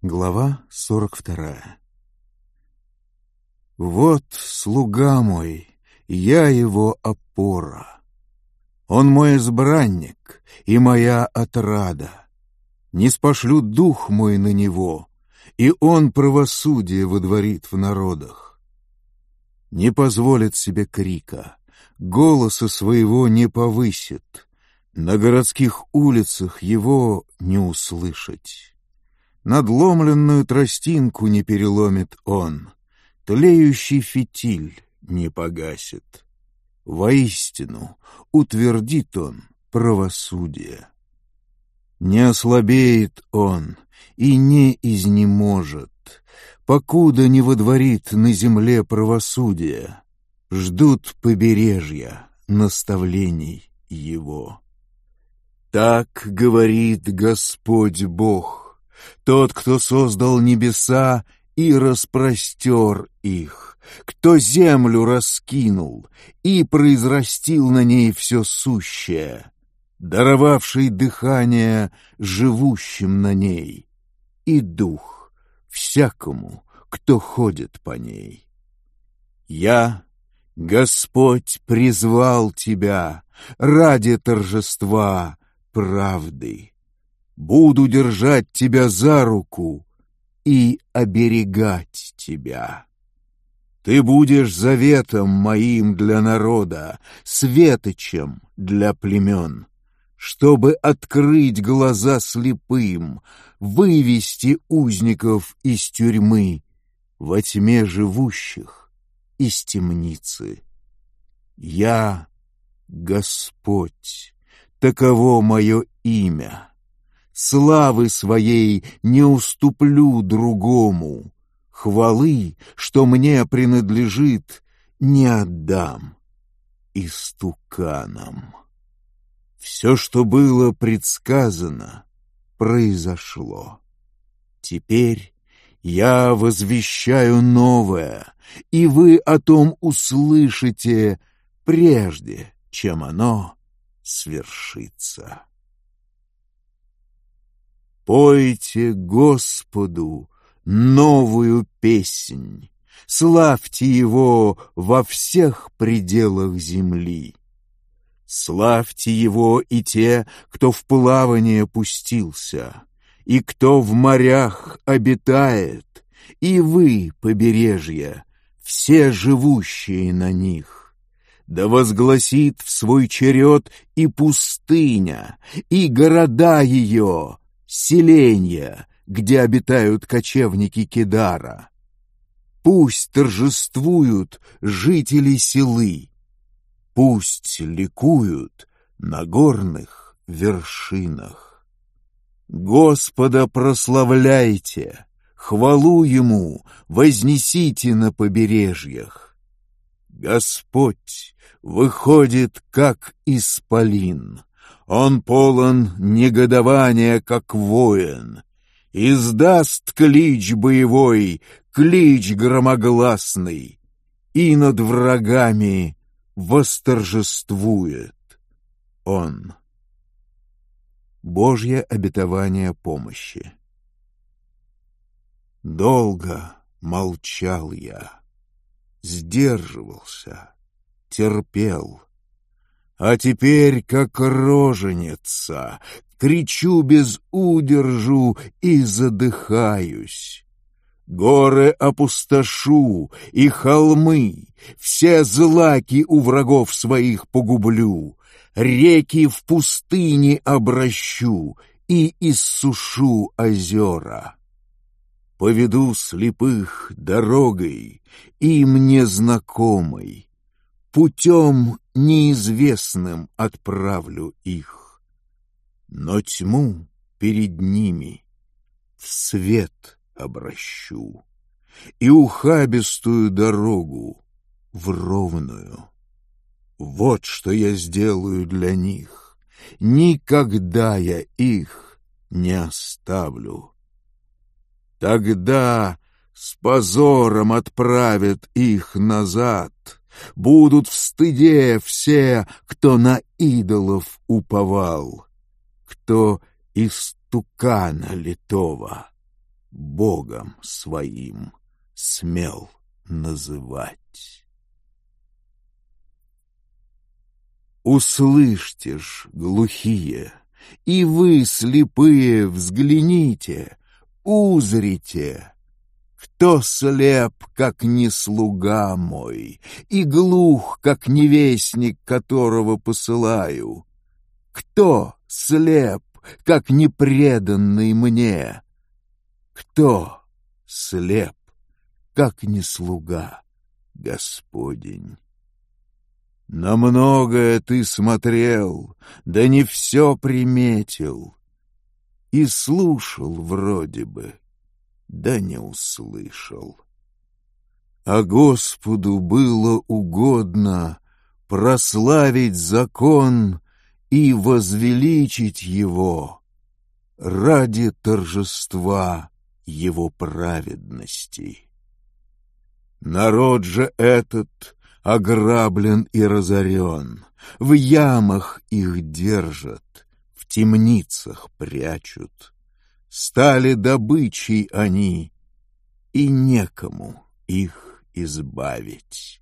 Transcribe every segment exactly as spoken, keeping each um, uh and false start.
Глава сорок вторая. Вот слуга мой, я его опора. Он мой избранник и моя отрада. Ниспошлю дух мой на него, и он правосудие водворит в народах. Не позволит себе крика, голоса своего не повысит, на городских улицах его не услышать. Надломленную тростинку не переломит он, тлеющий фитиль не погасит. Воистину утвердит он правосудие. Не ослабеет он и не изнеможет, покуда не водворит на земле правосудие. Ждут побережья наставлений его. Так говорит Господь Бог, тот, кто создал небеса и распростер их, кто землю раскинул и произрастил на ней все сущее, даровавший дыхание живущим на ней и дух всякому, кто ходит по ней. Я, Господь, призвал тебя ради торжества правды. Буду держать тебя за руку и оберегать тебя. Ты будешь заветом моим для народа, светочем для племен, чтобы открыть глаза слепым, вывести узников из тюрьмы, во тьме живущих из темницы. Я Господь, таково мое имя. Славы своей не уступлю другому, хвалы, что мне принадлежит, не отдам истуканам. Все, что было предсказано, произошло. Теперь я возвещаю новое, и вы о том услышите, прежде чем оно свершится. Пойте Господу новую песнь, славьте Его во всех пределах земли. Славьте Его и те, кто в плавание пустился, и кто в морях обитает, и вы, побережья, все живущие на них. Да возгласит в свой черед и пустыня, и города ее, селенья, где обитают кочевники Кедара. Пусть торжествуют жители селы, пусть ликуют на горных вершинах. Господа прославляйте, хвалу Ему вознесите на побережьях. Господь выходит, как исполин, Он полон негодования, как воин, издаст клич боевой, клич громогласный, и над врагами восторжествует Он. Божье обетование помощи. Долго молчал я, сдерживался, терпел. А теперь, как роженица, кричу без удержу и задыхаюсь. Горы опустошу и холмы, все злаки у врагов своих погублю, реки в пустыне обращу и иссушу озера. Поведу слепых дорогой, им незнакомой, путем неизвестным отправлю их. Но тьму перед ними в свет обращу, и ухабистую дорогу в ровную. Вот что я сделаю для них, никогда я их не оставлю. Тогда с позором отправят их назад, будут в стыде все, кто на идолов уповал, кто истукана литого Богом своим смел называть. Услышьте ж, глухие, и вы, слепые, взгляните, узрите, кто слеп, как не слуга мой, и глух, как невестник, которого посылаю. Кто слеп, как непреданный мне? Кто слеп, как не слуга Господень? На многое ты смотрел, да не все приметил, и слушал вроде бы, да не услышал. А Господу было угодно прославить закон и возвеличить его ради торжества его праведности. Народ же этот ограблен и разорен, в ямах их держат, в темницах прячут. Стали добычей они, и некому их избавить.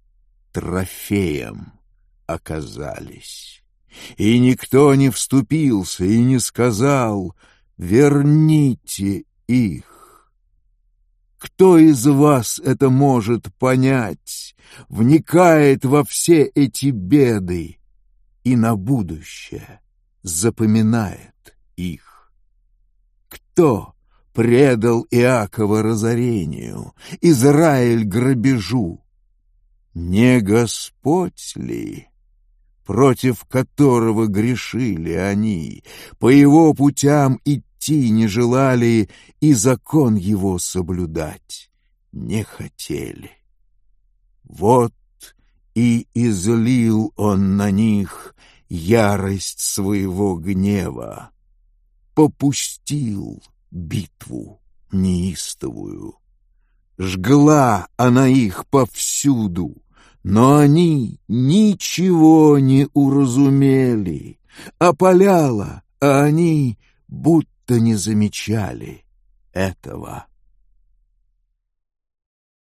Трофеем оказались, и никто не вступился и не сказал: «Верните их». Кто из вас это может понять, вникает во все эти беды и на будущее запоминает их? Кто предал Иакова разорению, Израиль грабежу? Не Господь ли, против которого грешили они, по его путям идти не желали и закон его соблюдать не хотели? Вот и излил он на них ярость своего гнева, попустил битву неистовую. Жгла она их повсюду, но они ничего не уразумели, опаляла, а они будто не замечали этого.